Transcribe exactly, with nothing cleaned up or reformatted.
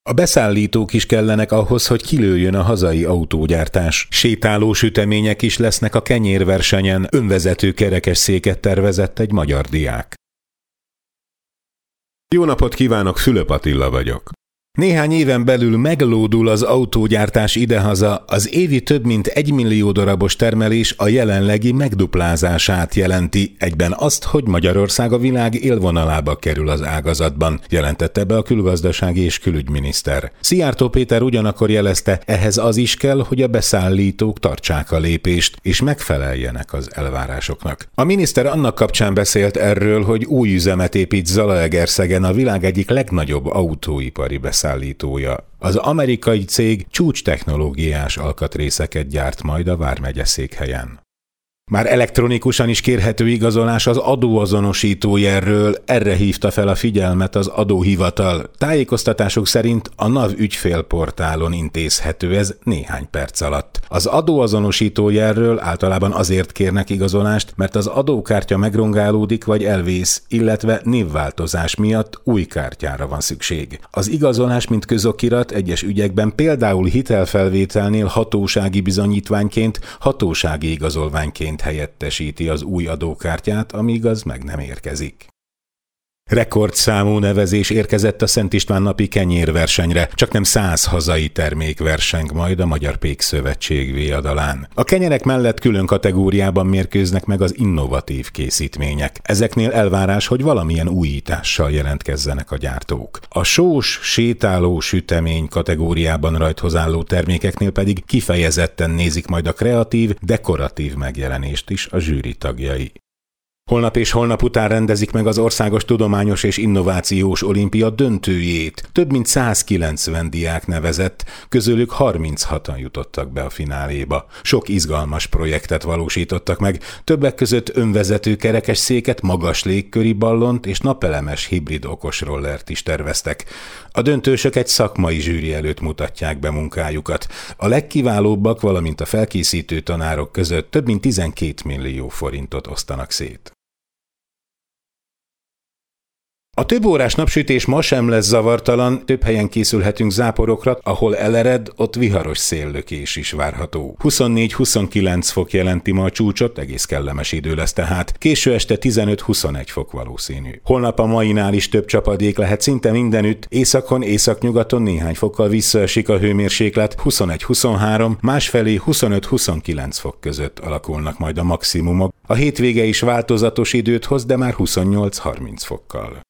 A beszállítók is kellenek ahhoz, hogy kilőjön a hazai autógyártás. Sétáló sütemények is lesznek a kenyérversenyen, önvezető kerekesszéket tervezett egy magyar diák. Jó napot kívánok, Fülöp Attila vagyok. Néhány éven belül meglódul az autógyártás idehaza, az évi több mint egymillió darabos termelés a jelenlegi megduplázását jelenti, egyben azt, hogy Magyarország a világ élvonalába kerül az ágazatban, jelentette be a külgazdasági és külügyminiszter. Szijjártó Péter ugyanakkor jelezte, ehhez az is kell, hogy a beszállítók tartsák a lépést, és megfeleljenek az elvárásoknak. A miniszter annak kapcsán beszélt erről, hogy új üzemet épít Zalaegerszegen, a világ egyik legnagyobb autóipari beszállítója. Szállítója. Az amerikai cég csúcstechnológiás alkatrészeket gyárt majd a vármegye székhelyen. Már elektronikusan is kérhető igazolás az adóazonosító jelről, erre hívta fel a figyelmet az adóhivatal. Tájékoztatások szerint a NAV ügyfélportálon intézhető ez néhány perc alatt. Az adóazonosító jelről általában azért kérnek igazolást, mert az adókártya megrongálódik vagy elvész, illetve névváltozás miatt új kártyára van szükség. Az igazolás, mint közokirat egyes ügyekben például hitelfelvételnél hatósági bizonyítványként, hatósági igazolványként helyettesíti az új adókártyát, amíg az meg nem érkezik. Rekordszámú nevezés érkezett a Szent István napi kenyérversenyre, csaknem száz hazai termék verseng majd a Magyar Pékszövetség véradalán. A kenyerek mellett külön kategóriában mérkőznek meg az innovatív készítmények. Ezeknél elvárás, hogy valamilyen újítással jelentkezzenek a gyártók. A sós, sétáló sütemény kategóriában rajthoz álló termékeknél pedig kifejezetten nézik majd a kreatív, dekoratív megjelenést is a zsűri tagjai. Holnap és holnap után rendezik meg az Országos Tudományos és Innovációs Olimpia döntőjét. Több mint százkilencven diák nevezett, közülük harminchatan jutottak be a fináléba. Sok izgalmas projektet valósítottak meg, többek között önvezető kerekesszéket, magas légköri ballont és napelemes hibrid okosrollert is terveztek. A döntősök egy szakmai zsűri előtt mutatják be munkájukat. A legkiválóbbak, valamint a felkészítő tanárok között több mint tizenkét millió forintot osztanak szét. A több órás napsütés ma sem lesz zavartalan, több helyen készülhetünk záporokra, ahol elered, ott viharos széllökés is várható. huszonnégy-huszonkilenc fok jelenti ma a csúcsot, egész kellemes idő lesz tehát, késő este tizenöt-huszonegy fok valószínű. Holnap a mainál is több csapadék lehet szinte mindenütt, északon, északnyugaton néhány fokkal visszaesik a hőmérséklet, huszonegy-huszonhárom, másfelé huszonöt-huszonkilenc fok között alakulnak majd a maximumok. A hétvége is változatos időt hoz, de már huszonnyolc-harminc fokkal.